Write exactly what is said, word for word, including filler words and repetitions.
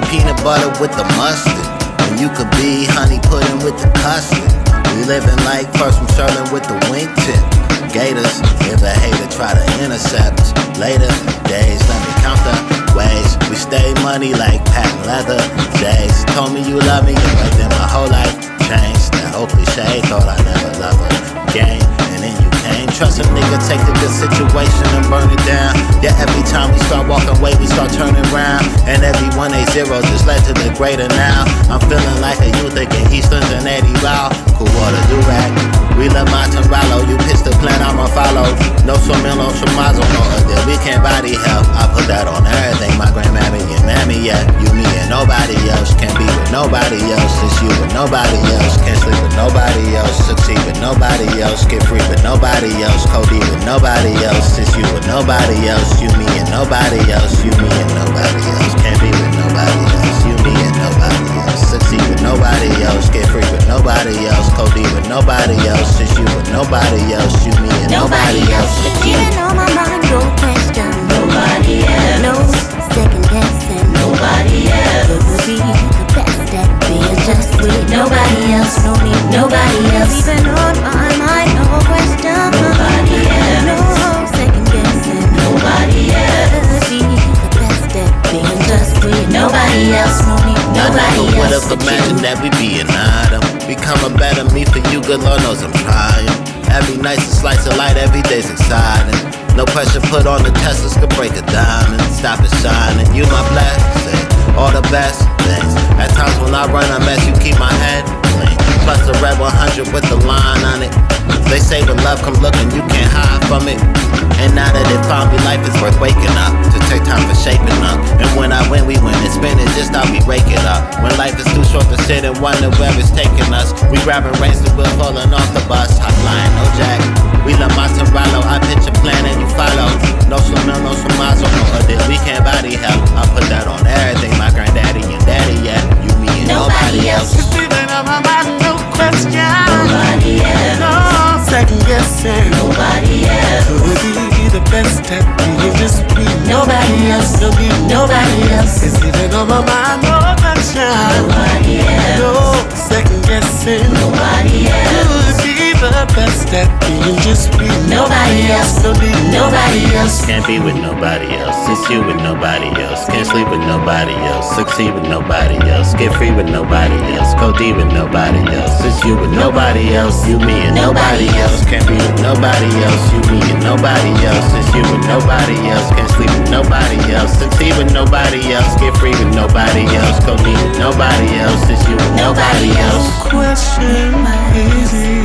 peanut butter with the mustard. And you could be honey pudding with the custard. We living like first from Sherlin with the wing tip. Gators, if a hater try to intercept. Later days, let me count the ways we stay money like patent leather. Jays told me you love me, and right then my whole life changed. That old cliche, thought I never love a game, and then you came. Trust a nigga, take a good situation and burn it down. Yeah, every time we start walking away, we start turning around. And every one eight zero just led to the greater now. I'm feeling like a youth again, Eastlands and Eddie Rao. Cool water, do-rag. We love Monte Rollo, you pitch the plan, I'ma follow. No swimming, no chamazo, no other. We can't body help. I put that on everything. My grandmammy and mammy, yeah. You, me, and nobody else. Can't be with nobody else. It's you with nobody else. Can't sleep with nobody else. Succeed with nobody else. Get free with nobody else. Cody with nobody else. It's you with nobody else. You, me, and nobody else. You, me, and nobody else. Can't be with nobody else. You, me, and nobody else. Succeed with nobody else. Get free with nobody else. Cody with nobody else. It's you with nobody else. You, me, and nobody, nobody else. Even on my mind, no question. Nobody else. No second guessing. Nobody else. It would be the best at being just with nobody else. No need Nobody else. Even on my mind, no question. Nobody else. No second guessing. Nobody else. It would be the best at being just with nobody else. No need nobody else. I never would have imagined that we'd be an item. Become a better me for you, good Lord knows I'm trying. Every night's a slice of light, every day's exciting. No pressure put on the Teslas could break a diamond. Stop it shining, you my blessing. All the best things. At times when I run a mess, you keep my head clean. Plus the red one hundred with the line on it. They say when love comes looking, you can't hide from it. And now that it found me, life is worth waking up. To take time for shaping up. And when I win, we win. And spin it just how we rake it up. When life is too short to sit and wonder where it's taking us. We grabbing reins the wheel falling off the bus. Hot flying, no jack. We love Monte Rollo. I pitch a plan and you follow. No swimming, no chamazo, no other. We can't body help. I put that on everything. My granddaddy and daddy, yeah. You, me, and nobody, nobody else. It's even on my mind, no question. Nobody else. No second guessing. Nobody else. Could be the best at being just be Nobody else. No need Nobody else. It's even on my mind, no question. Nobody else. No second guessing. Nobody else. Could be the best at being just be Nobody else. No need Nobody else. Can't be with nobody else. It's you with nobody else. Can't sleep with nobody else. Succeed with nobody else. Get free with nobody else. Go deep with nobody else. It's you with nobody else. You, me, and nobody else. Can't be with nobody else. You, me, and nobody else. It's you with nobody else. Can't sleep with nobody else. Succeed with nobody else. Get free with nobody else. Go deep with nobody else. It's you with nobody else. question. Easy.